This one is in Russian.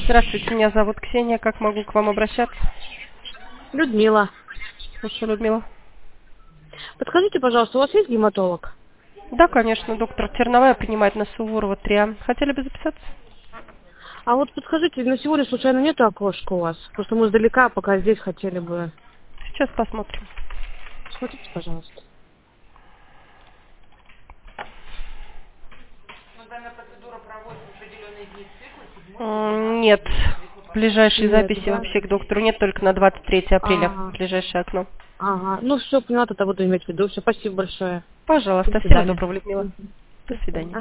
Здравствуйте, меня зовут Ксения. Как могу к вам обращаться? Людмила. Слушаю, Людмила. Подскажите, пожалуйста, у вас есть гематолог? Да, конечно, доктор Терновая принимает на Суворова 3А. Хотели бы записаться? А вот подскажите, на сегодня случайно нету окошка у вас? Просто мы издалека, пока здесь хотели бы. Сейчас посмотрим. Смотрите, пожалуйста. Нет. Ближайшей Нет, записи да? вообще к доктору нет, только на 23 апреля. Ага. Ближайшее окно. Ага. Ну все, поняла, тогда буду иметь в виду. Все, спасибо большое. До Пожалуйста. Всего свидания. доброго, Людмила. Мгм. До До свидания. свидания.